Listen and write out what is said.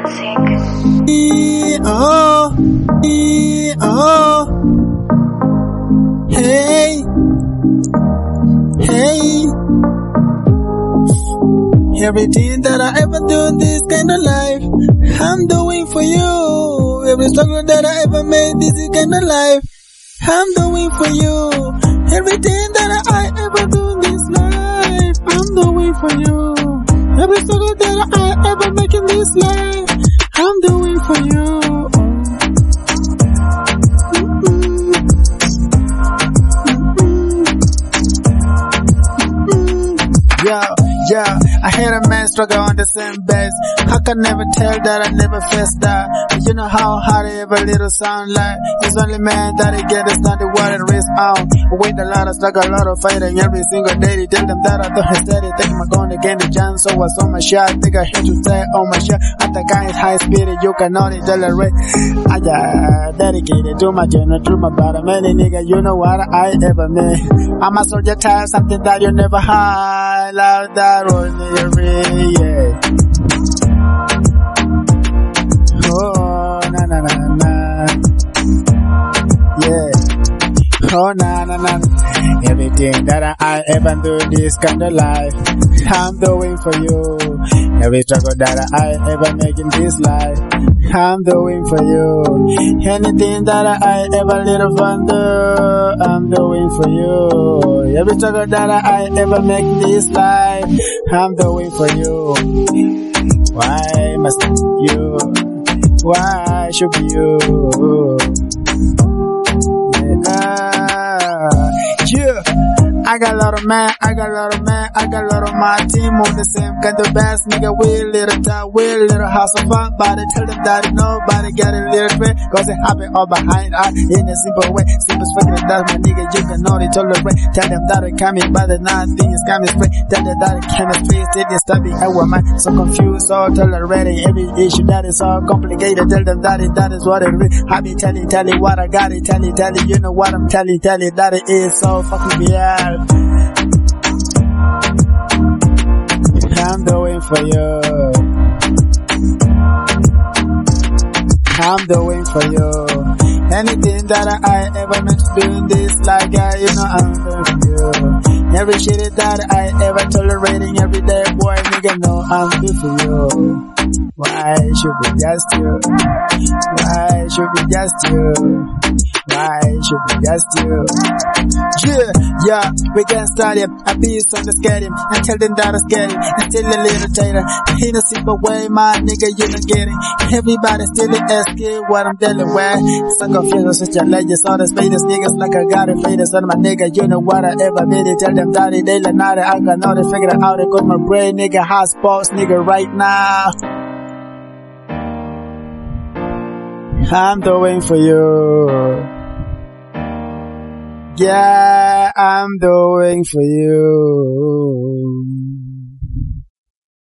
Hey, hey. Everything that I ever do in this kind of life, I'm doing for you. Every struggle that I ever made, this is kind of life, I'm doing for you. Everything that I ever do in this life, I'm doing for you. Every struggle that I ever make in this life, I'm doing for you. Yeah, I had a man struggle on the same base. I can never tell that I never faced that. But you know how hard every little sound like. It's only man that it get, it's not the water that risk on. With a lot of struggle, a lot of fighting every single day. They tell them that I don't have steady. Taking my gun again, the chance, so I saw my shot. Think I hit you stay on my shot. I think I is high speed, you cannot tolerate. I got dedicated to my journey, to my bottom. Any nigga, you know what I ever made. I'm a soldier type, something that you never had. Love that ordinary, yeah. Oh, na na na na, yeah. Oh, na na na. Everything that I ever do in this kind of life, I'm doing for you. Every struggle that I ever make in this life, I'm doing for you. Anything that I ever little fun do, I'm doing for you. Every struggle that I ever make in this life, I'm doing for you. Why must you? Why should be you? Yeah. I got a lot of man, I got a lot of my team on the same kind of bass, nigga. We a little town, we a little house of fun, but I tell them that nobody got a little threat, cause it happen all behind us in a simple way. Simple speaking, that's my nigga, you can only tolerate. Tell them that it coming, but the nothing is coming straight. Tell them that it chemistry is it is stopping our mind, so confused, so tolerating every issue that is so complicated. Tell them that is what it is. I be telling what I got it, telling, you know what I'm telling, that it is so fucking real. I'm doing for you. I'm doing for you. Anything that I ever meant to do in this life, yeah, you know I'm doing for you. Every shit that I ever tolerating every day, boy, nigga, know I'm doing for you. Why should be just you? Why should be just you? Why should be just you? Yeah, we can start him. I be so scared him and tell them that I'm scared him. And still a little tighter. In a simple way, my nigga, you don't get it. Everybody still asking what I'm dealing with. So confused with such a legend. All the spades niggas like I got it faded. So my nigga, you know what I ever made it. Tell them that they like not I got know they figure it out. They got my brain, nigga, hot spots, nigga, right now. I'm doing for you. Yeah, I'm doing for you.